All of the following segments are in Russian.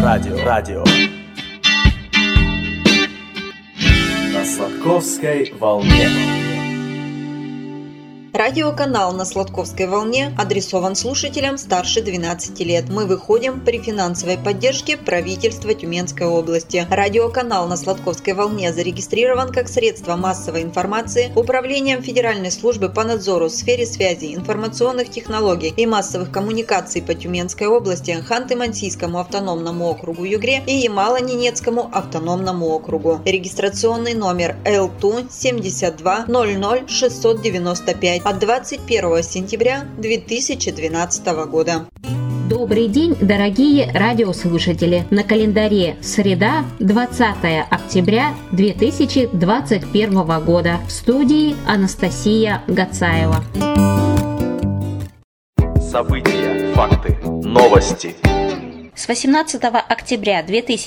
Радио. На Сладковской волне. Радиоканал на Сладковской волне адресован слушателям старше 12 лет. Мы выходим при финансовой поддержке правительства Тюменской области. Радиоканал на Сладковской волне зарегистрирован как средство массовой информации Управлением Федеральной службы по надзору в сфере связи, информационных технологий и массовых коммуникаций по Тюменской области, Ханты-Мансийскому автономному округу Югре и Ямало-Ненецкому автономному округу. Регистрационный номер ЛТУ 72 00 695 от 21 сентября 2012 года. Добрый день, дорогие радиослушатели! На календаре среда, 20 октября 2021 года. В студии Анастасия Гацаева. События, факты, новости. С 18 октября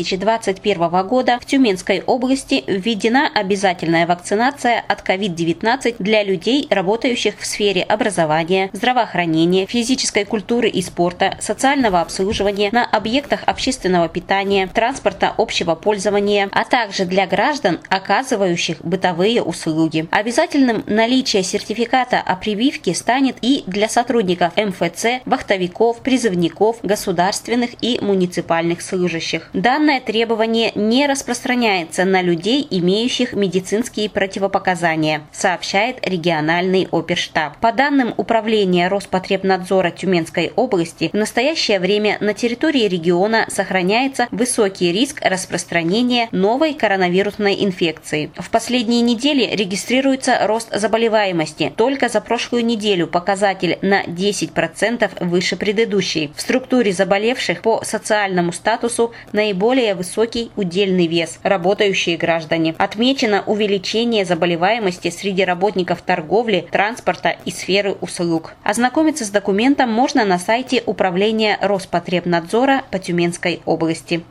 2021 года в Тюменской области введена обязательная вакцинация от COVID-19 для людей, работающих в сфере образования, здравоохранения, физической культуры и спорта, социального обслуживания, на объектах общественного питания, транспорта общего пользования, а также для граждан, оказывающих бытовые услуги. Обязательным наличие сертификата о прививке станет и для сотрудников МФЦ, вахтовиков, призывников, государственных и муниципальных служащих. Данное требование не распространяется на людей, имеющих медицинские противопоказания, сообщает региональный оперштаб. По данным Управления Роспотребнадзора Тюменской области, в настоящее время на территории региона сохраняется высокий риск распространения новой коронавирусной инфекции. В последние недели регистрируется рост заболеваемости. Только за прошлую неделю показатель на 10% выше предыдущей. В структуре заболевших по социальному статусу наиболее высокий удельный вес – работающие граждане. Отмечено увеличение заболеваемости среди работников торговли, транспорта и сферы услуг. Ознакомиться с документом можно на сайте Управления Роспотребнадзора по Тюменской области.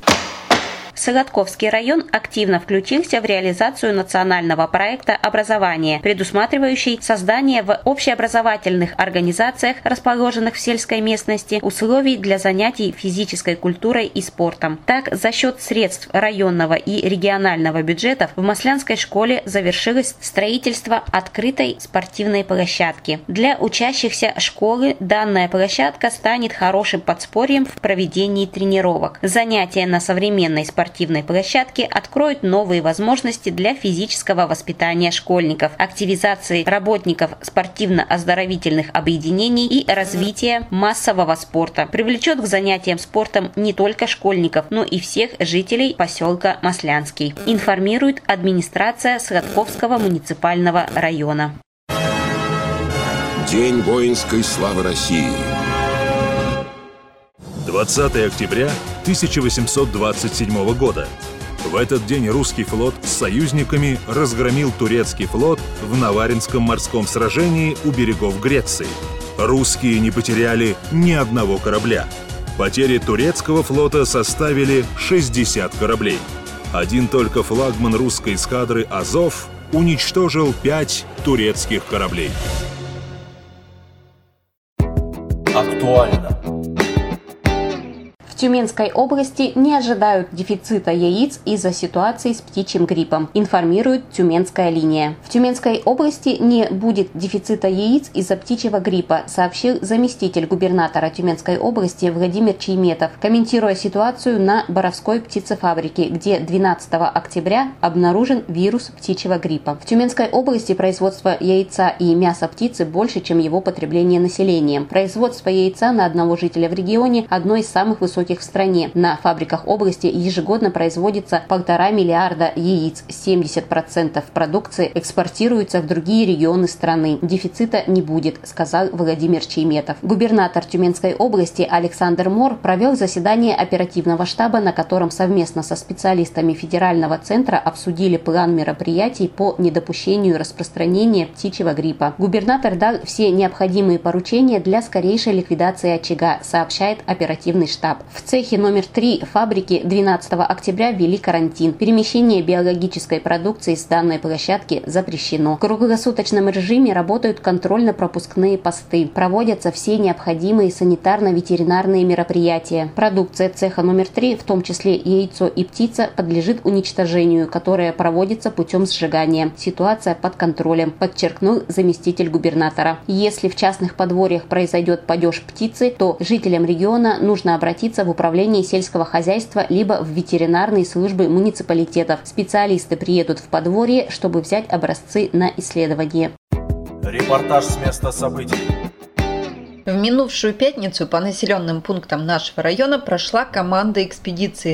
Солодковский район активно включился в реализацию национального проекта образования, предусматривающий создание в общеобразовательных организациях, расположенных в сельской местности, условий для занятий физической культурой и спортом. Так, за счет средств районного и регионального бюджетов в Маслянской школе завершилось строительство открытой спортивной площадки. Для учащихся школы данная площадка станет хорошим подспорьем в проведении тренировок. Занятия на современной спортивной площадке откроют новые возможности для физического воспитания школьников, активизации работников спортивно-оздоровительных объединений и развития массового спорта. Привлечет к занятиям спортом не только школьников, но и всех жителей поселка Маслянский, информирует администрация Сладковского муниципального района. День воинской славы России. 20 октября 1827 года. В этот день русский флот с союзниками разгромил турецкий флот в Наваринском морском сражении у берегов Греции. Русские не потеряли ни одного корабля. Потери турецкого флота составили 60 кораблей. Один только флагман русской эскадры «Азов» уничтожил 5 турецких кораблей. Актуально. В Тюменской области не ожидают дефицита яиц из-за ситуации с птичьим гриппом, информирует Тюменская линия. В Тюменской области не будет дефицита яиц из-за птичьего гриппа, сообщил заместитель губернатора Тюменской области Владимир Чейметов, комментируя ситуацию на Боровской птицефабрике, где 12 октября обнаружен вирус птичьего гриппа. В Тюменской области производство яйца и мяса птицы больше, чем его потребление населением. Производство яйца на одного жителя в регионе одно из самых высоких в стране. На фабриках области ежегодно производится 1,5 миллиарда яиц. 70% продукции экспортируется в другие регионы страны. Дефицита не будет, сказал Владимир Чейметов. Губернатор Тюменской области Александр Мор провел заседание оперативного штаба, на котором совместно со специалистами федерального центра обсудили план мероприятий по недопущению распространения птичьего гриппа. Губернатор дал все необходимые поручения для скорейшей ликвидации очага, сообщает оперативный штаб. В В цехе номер 3 фабрики 12 октября ввели карантин. Перемещение биологической продукции с данной площадки запрещено. В круглосуточном режиме работают контрольно-пропускные посты. Проводятся все необходимые санитарно-ветеринарные мероприятия. Продукция цеха номер 3, в том числе яйцо и птица, подлежит уничтожению, которое проводится путем сжигания. Ситуация под контролем, подчеркнул заместитель губернатора. Если в частных подворьях произойдет падеж птицы, то жителям региона нужно обратиться в управление сельского хозяйства либо в ветеринарные службы муниципалитетов. Специалисты приедут в подворье, чтобы взять образцы на исследование. Репортаж с места событий. В минувшую пятницу по населенным пунктам нашего района прошла команда экспедиции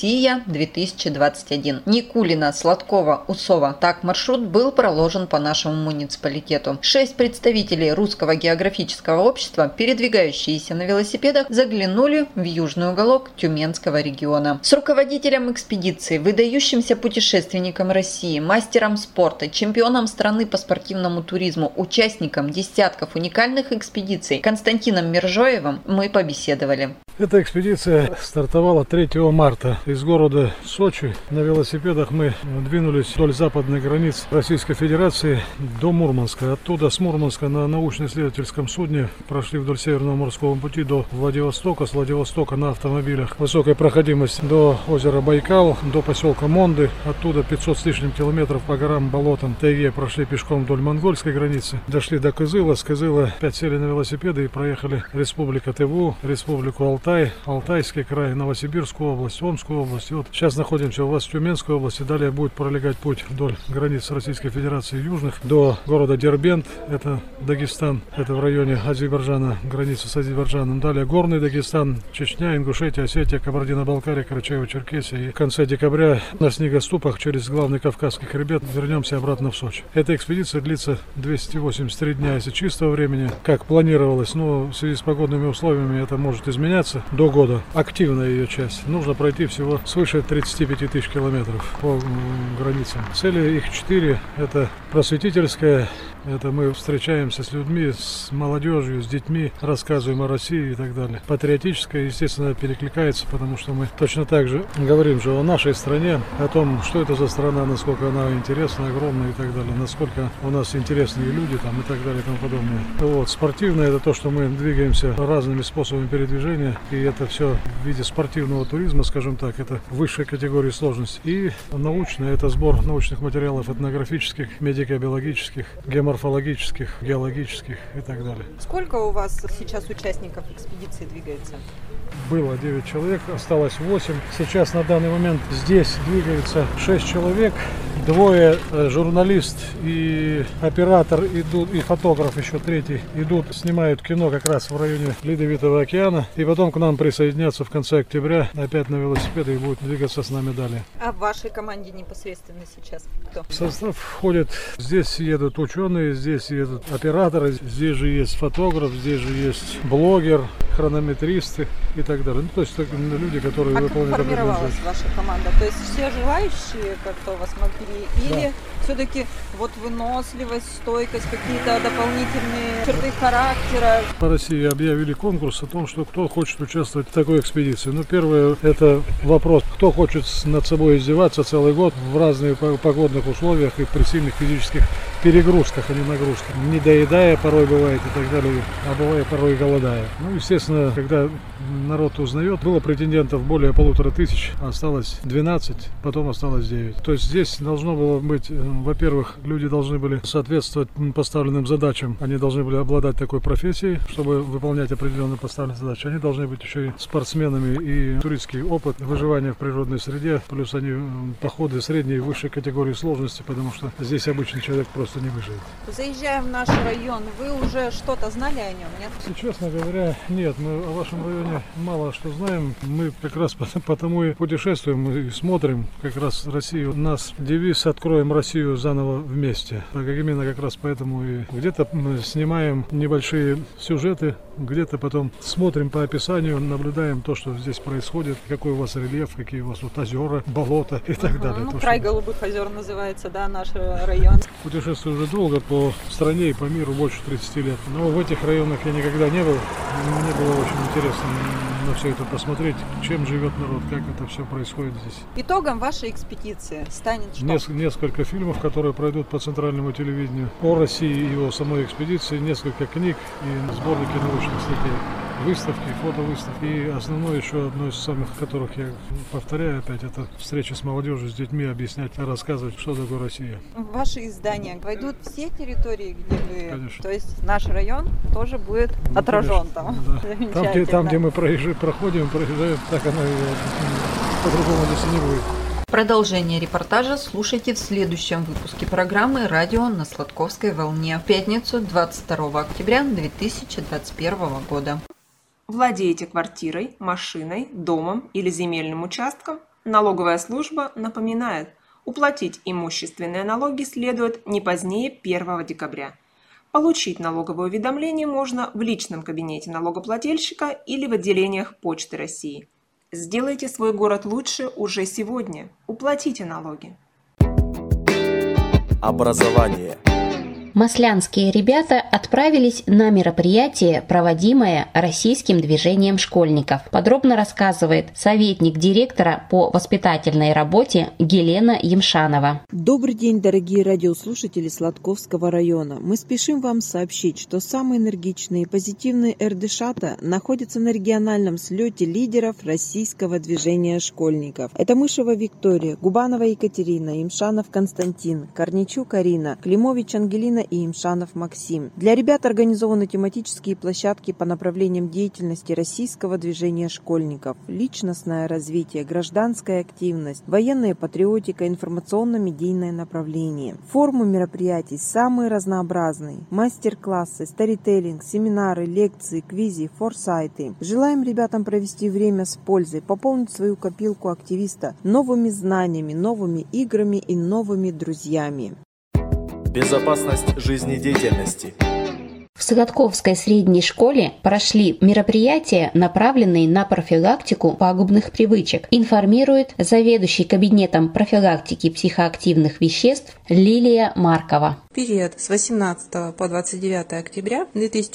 «Россия-2021». Никулина, Сладкова, Усова. Так маршрут был проложен по нашему муниципалитету. 6 представителей Русского географического общества, передвигающиеся на велосипедах, заглянули в южный уголок Тюменского региона. С руководителем экспедиции, выдающимся путешественником России, мастером спорта, чемпионом страны по спортивному туризму, участником десятков уникальных экспедиций Константином Мержоевым мы побеседовали. Эта экспедиция стартовала 3 марта из города Сочи. На велосипедах мы двинулись вдоль западной границ Российской Федерации до Мурманска. Оттуда с Мурманска на научно-исследовательском судне прошли вдоль Северного морского пути до Владивостока. С Владивостока на автомобилях высокой проходимости до озера Байкал, до поселка Монды. Оттуда 500 с лишним километров по горам, болотам, тайге прошли пешком вдоль монгольской границы. Дошли до Кызыла. С Кызыла опять сели на велосипеды и проехали Республика Тыву, Республику Алтай, Алтайский край, Новосибирскую область, Омскую область. И вот сейчас находимся у вас в Тюменской области. Далее будет пролегать путь вдоль границ Российской Федерации южных до города Дербент, это Дагестан, это в районе Азербайджана, граница с Азербайджаном. Далее горный Дагестан, Чечня, Ингушетия, Осетия, Кабардино-Балкария, Карачаево-Черкесия. И в конце декабря на снегоступах через главный Кавказский хребет вернемся обратно в Сочи. Эта экспедиция длится 283 дня, если чистого времени, как планировалось, но в связи с погодными условиями это может изменяться до года. Активная ее часть. Нужно пройти всего свыше 35 тысяч километров по границам. Цели их 4. Это просветительская. Это мы встречаемся с людьми, с молодежью, с детьми, рассказываем о России и так далее. Патриотическая, естественно, перекликается, потому что мы точно так же говорим же о нашей стране, о том, что это за страна, насколько она интересна, огромная и так далее, насколько у нас интересные люди там и так далее и тому подобное. Вот. Спортивное — это то, что мы двигаемся разными способами передвижения, и это все в виде спортивного туризма, скажем так, это высшей категории сложности. И научное — это сбор научных материалов этнографических, медико-биологических, морфологических, геологических и так далее. Сколько у вас сейчас участников экспедиции двигается? Было 9 человек, осталось 8. Сейчас на данный момент здесь двигается 6 человек. 2 журналист и оператор идут, и фотограф еще 3 идут, снимают кино как раз в районе Ледовитого океана. И потом к нам присоединятся в конце октября опять на велосипеды и будут двигаться с нами далее. А в вашей команде непосредственно сейчас кто? В состав входит, здесь едут ученые, здесь едут операторы, здесь же есть фотограф, здесь же есть блогер, хронометристы и так далее. Ну, то есть люди, которые выполняют определенную. Как формировалась ваша команда? То есть все желающие как-то у вас могли? Или все-таки вот выносливость, стойкость, какие-то дополнительные черты характера? По России объявили конкурс о том, что кто хочет участвовать в такой экспедиции. Ну, первое, это вопрос, кто хочет над собой издеваться целый год в разных погодных условиях и при сильных физических перегрузках, а не нагрузках. Не доедая порой бывает и так далее, а бывает порой голодая. Ну, естественно, когда народ узнает, было претендентов более 1500, а осталось 12, потом осталось 9. То есть здесь должно было быть, во-первых, люди должны были соответствовать поставленным задачам. Они должны были обладать такой профессией, чтобы выполнять определенные поставленные задачи. Они должны быть еще и спортсменами, и туристский опыт выживания в природной среде. Плюс они походы средней и высшей категории сложности, потому что здесь обычный человек просто не выживет. Заезжая в наш район, вы уже что-то знали о нем, нет? Если честно говоря, нет. Мы о вашем районе мало что знаем. Мы как раз потому и путешествуем и смотрим как раз Россию. У нас девиз «Откроем Россию заново вместе». Так именно как раз поэтому и где-то мы снимаем небольшие сюжеты, где-то потом смотрим по описанию, наблюдаем то, что здесь происходит, какой у вас рельеф, какие у вас вот озера, болота и так далее. Ну, край Голубых озер называется, да, наш район. Путешествую уже долго по стране и по миру, больше 30 лет. Но в этих районах я никогда не был. Мне было очень интересно на все это посмотреть, чем живет народ, как это все происходит здесь. Итогом вашей экспедиции станет что? Несколько фильмов, которые пройдут по центральному телевидению о России и о самой экспедиции, несколько книг и сборники научных статей, выставки, фотовыставки. И основное еще одно из самых, которых я повторяю опять, это встреча с молодежью, с детьми, объяснять, рассказывать, что такое Россия. В ваши издания войдут все территории, где вы... Конечно. То есть наш район тоже будет отражен там. Да. Там, где мы проходим, проезжаем, так оно и по-другому здесь не будет. Продолжение репортажа слушайте в следующем выпуске программы «Радио на Сладковской волне» в пятницу 22 октября 2021 года. Владеете квартирой, машиной, домом или земельным участком? Налоговая служба напоминает, уплатить имущественные налоги следует не позднее 1 декабря. Получить налоговое уведомление можно в личном кабинете налогоплательщика или в отделениях Почты России. Сделайте свой город лучше уже сегодня. Уплатите налоги. Образование. Маслянские ребята отправились на мероприятие, проводимое российским движением школьников. Подробно рассказывает советник директора по воспитательной работе Елена Емшанова. Добрый день, дорогие радиослушатели Сладковского района. Мы спешим вам сообщить, что самые энергичные и позитивные РДШата находятся на региональном слете лидеров российского движения школьников. Это Мышева Виктория, Губанова Екатерина, Емшанов Константин, Корничук Арина, Климович Ангелина и Имшанов Максим. Для ребят организованы тематические площадки по направлениям деятельности российского движения школьников: личностное развитие, гражданская активность, военная патриотика, информационно-медийное направление. Формы мероприятий самые разнообразные: мастер-классы, старителлинг, семинары, лекции, квизы, форсайты. Желаем ребятам провести время с пользой, пополнить свою копилку активиста новыми знаниями, новыми играми и новыми друзьями. Безопасность жизнедеятельности. В Сладковской средней школе прошли мероприятия, направленные на профилактику пагубных привычек, информирует заведующий кабинетом профилактики психоактивных веществ Лилия Маркова. Период с 18 по 29 октября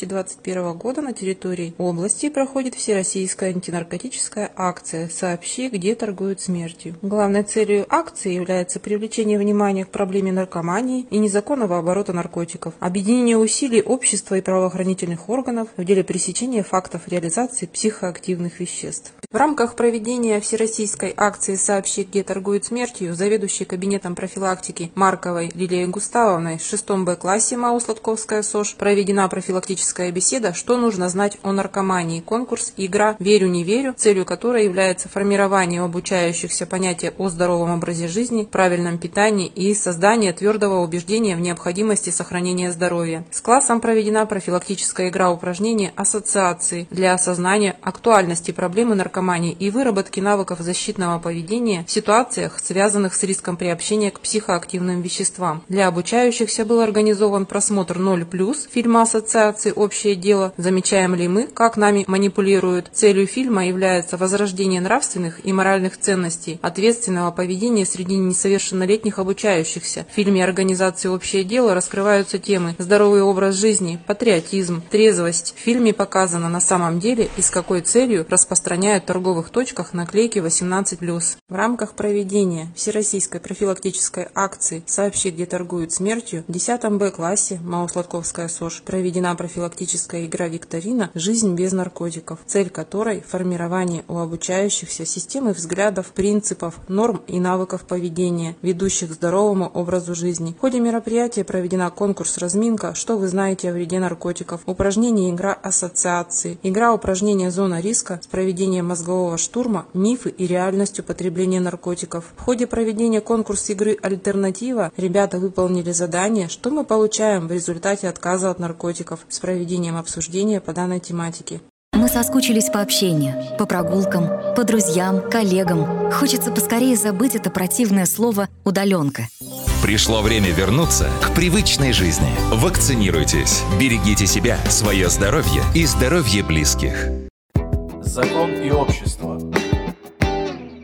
2021 года на территории области проходит всероссийская антинаркотическая акция «Сообщи, где торгуют смертью». Главной целью акции является привлечение внимания к проблеме наркомании и незаконного оборота наркотиков, объединение усилий общества и правоохранительных органов в деле пресечения фактов реализации психоактивных веществ. В рамках проведения всероссийской акции «Сообщи, где торгуют смертью» заведующей кабинетом профилактики Марковой Лилией Густавовной в 6 Б-классе МАУ «Сладковская СОЖ» проведена профилактическая беседа «Что нужно знать о наркомании?» Конкурс «Игра «Верю-не верю», целью которой является формирование у обучающихся понятия о здоровом образе жизни, правильном питании и создание твердого убеждения в необходимости сохранения здоровья. С классом проведена профилактическая игра упражнения ассоциации для осознания актуальности проблемы наркомании и выработки навыков защитного поведения в ситуациях, связанных с риском приобщения к психоактивным веществам. Для обучающихся был организован просмотр 0+, фильма ассоциации «Общее дело. Замечаем ли мы, как нами манипулируют?». Целью фильма является возрождение нравственных и моральных ценностей, ответственного поведения среди несовершеннолетних обучающихся. В фильме организации «Общее дело» раскрываются темы «Здоровый образ жизни», патриотизм, трезвость. В фильме показано на самом деле и с какой целью распространяют в торговых точках наклейки 18+. В рамках проведения всероссийской профилактической акции «Сообщи, где торгуют смертью» в 10 Б-классе МАУ «Сладковская СОЖ» проведена профилактическая игра-викторина «Жизнь без наркотиков», цель которой – формирование у обучающихся системы взглядов, принципов, норм и навыков поведения, ведущих к здоровому образу жизни. В ходе мероприятия проведена конкурс-разминка «Что вы знаете о вреде наркотиков?», упражнение «Игра ассоциации», игра упражнение «Зона риска» с проведением мозгового штурма, мифы и реальность употребления наркотиков. В ходе проведения конкурса игры «Альтернатива» ребята выполнили задание «Что мы получаем в результате отказа от наркотиков?» с проведением обсуждения по данной тематике. Мы соскучились по общению, по прогулкам, по друзьям, коллегам. Хочется поскорее забыть это противное слово «удаленка». Пришло время вернуться к привычной жизни. Вакцинируйтесь, берегите себя, свое здоровье и здоровье близких. Закон и общество.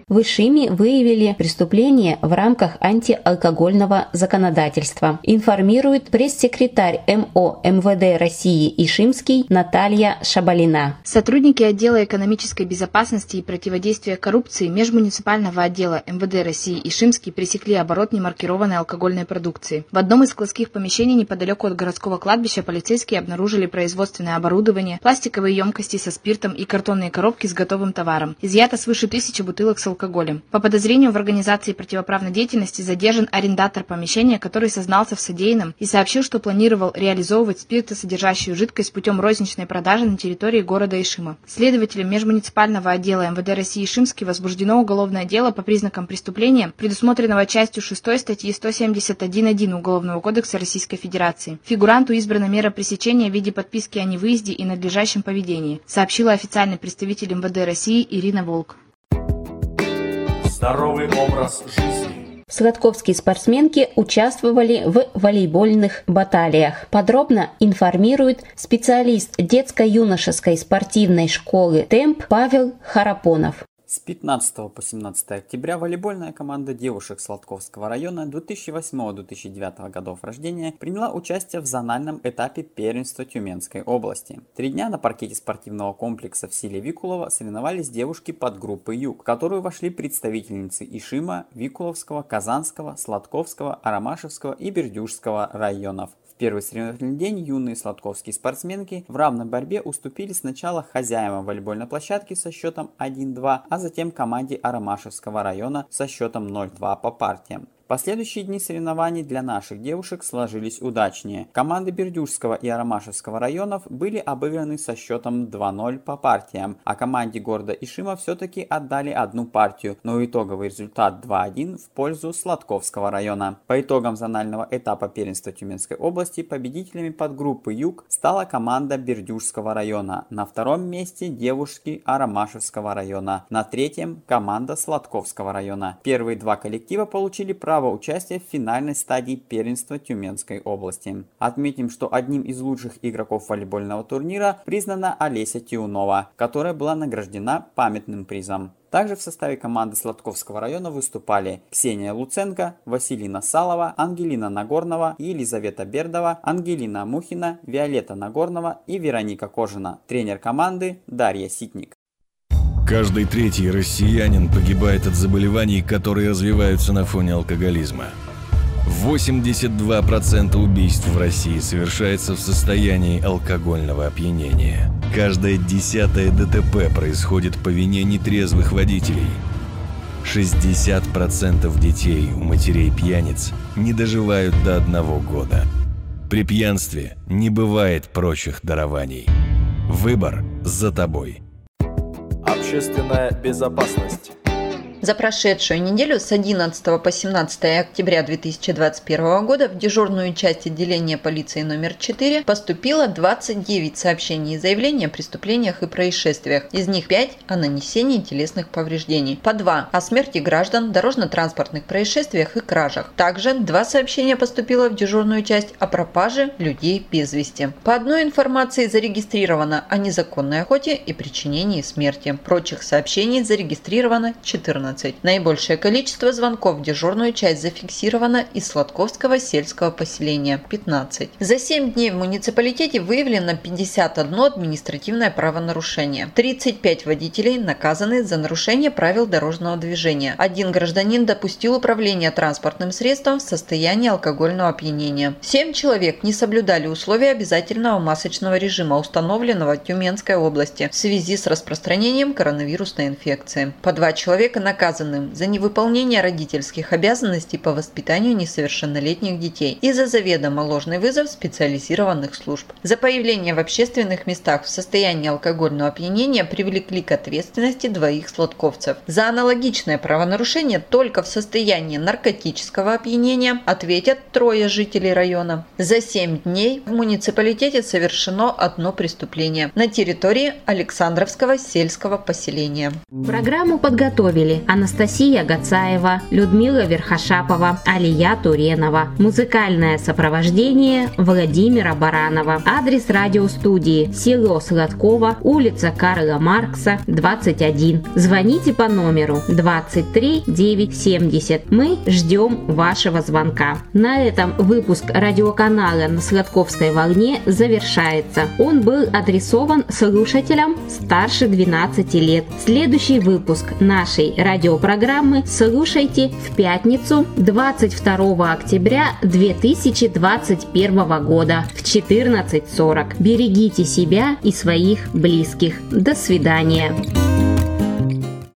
В Ишиме выявили преступление в рамках антиалкогольного законодательства. Информирует пресс-секретарь МО МВД России Ишимский Наталья Шабалина. Сотрудники отдела экономической безопасности и противодействия коррупции межмуниципального отдела МВД России Ишимский пресекли оборот немаркированной алкогольной продукции. В одном из складских помещений неподалеку от городского кладбища полицейские обнаружили производственное оборудование, пластиковые емкости со спиртом и картонные коробки с готовым товаром. Изъято свыше 1000 бутылок с алкоголем. По подозрению в организации противоправной деятельности задержан арендатор помещения, который сознался в содеянном и сообщил, что планировал реализовывать спиртосодержащую жидкость путем розничной продажи на территории города Ишима. Следователям межмуниципального отдела МВД России Ишимский возбуждено уголовное дело по признакам преступления, предусмотренного частью 6 статьи 171.1 Уголовного кодекса Российской Федерации. Фигуранту избрана мера пресечения в виде подписки о невыезде и надлежащем поведении, сообщила официальный представитель МВД России Ирина Волк. Здоровый образ жизни. Сладковские спортсменки участвовали в волейбольных баталиях. Подробно информирует специалист детско-юношеской спортивной школы «Темп» Павел Харапонов. С 15 по 17 октября волейбольная команда девушек Сладковского района 2008-2009 годов рождения приняла участие в зональном этапе первенства Тюменской области. 3 дня на паркете спортивного комплекса в селе Викулово соревновались девушки подгруппы «Юг», в которую вошли представительницы Ишима, Викуловского, Казанского, Сладковского, Арамашевского и Бердюжского районов. В первый соревновательный день юные сладковские спортсменки в равной борьбе уступили сначала хозяевам волейбольной площадки со счетом 1-2, а затем команде Арамашевского района со счетом 0-2 по партиям. Последующие дни соревнований для наших девушек сложились удачнее. Команды Бердюжского и Арамашевского районов были обыграны со счетом 2-0 по партиям, а команде города Ишима все-таки отдали одну партию, но итоговый результат 2-1 в пользу Сладковского района. По итогам зонального этапа первенства Тюменской области победителями подгруппы «Юг» стала команда Бердюжского района, на втором месте девушки Арамашевского района, на третьем команда Сладковского района. Первые 2 коллектива получили право участия в финальной стадии первенства Тюменской области. Отметим, что одним из лучших игроков волейбольного турнира признана Олеся Тиунова, которая была награждена памятным призом. Также в составе команды Сладковского района выступали Ксения Луценко, Василина Салова, Ангелина Нагорнова, Елизавета Бердова, Ангелина Мухина, Виолетта Нагорнова и Вероника Кожина. Тренер команды Дарья Ситник. Каждый 3-й россиянин погибает от заболеваний, которые развиваются на фоне алкоголизма. 82% убийств в России совершается в состоянии алкогольного опьянения. Каждое 10-е ДТП происходит по вине нетрезвых водителей. 60% детей у матерей-пьяниц не доживают до 1 года. При пьянстве не бывает прочих дарований. Выбор за тобой. Общественная безопасность. За прошедшую неделю с 11 по 17 октября 2021 года в дежурную часть отделения полиции номер 4 поступило 29 сообщений и заявлений о преступлениях и происшествиях. Из них 5 о нанесении телесных повреждений, по 2 о смерти граждан, дорожно-транспортных происшествиях и кражах. Также 2 сообщения поступило в дежурную часть о пропаже людей без вести. По одной информации зарегистрировано о незаконной охоте и причинении смерти. Прочих сообщений зарегистрировано 14. Наибольшее количество звонков в дежурную часть зафиксировано из Сладковского сельского поселения – 15. За 7 дней в муниципалитете выявлено 51 административное правонарушение. 35 водителей наказаны за нарушение правил дорожного движения. 1 гражданин допустил управление транспортным средством в состоянии алкогольного опьянения. 7 человек не соблюдали условия обязательного масочного режима, установленного в Тюменской области в связи с распространением коронавирусной инфекции. По 2 человека наказаны за невыполнение родительских обязанностей по воспитанию несовершеннолетних детей и за заведомо ложный вызов специализированных служб. За появление в общественных местах в состоянии алкогольного опьянения привлекли к ответственности 2 сладковцев. За аналогичное правонарушение только в состоянии наркотического опьянения ответят 3 жителей района. За 7 дней в муниципалитете совершено 1 преступление на территории Александровского сельского поселения. Программу подготовили Анастасия Гацаева, Людмила Верхошапова, Алия Туренова. Музыкальное сопровождение Владимира Баранова. Адрес радиостудии: село Сладково, улица Карла Маркса, 21. Звоните по номеру 23 970. Мы ждем вашего звонка. На этом выпуск радиоканала на Сладковской волне завершается. Он был адресован слушателям старше 12 лет. Следующий выпуск нашей радиопрограммы слушайте в пятницу 22 октября 2021 года в 14:40. Берегите себя и своих близких. До свидания.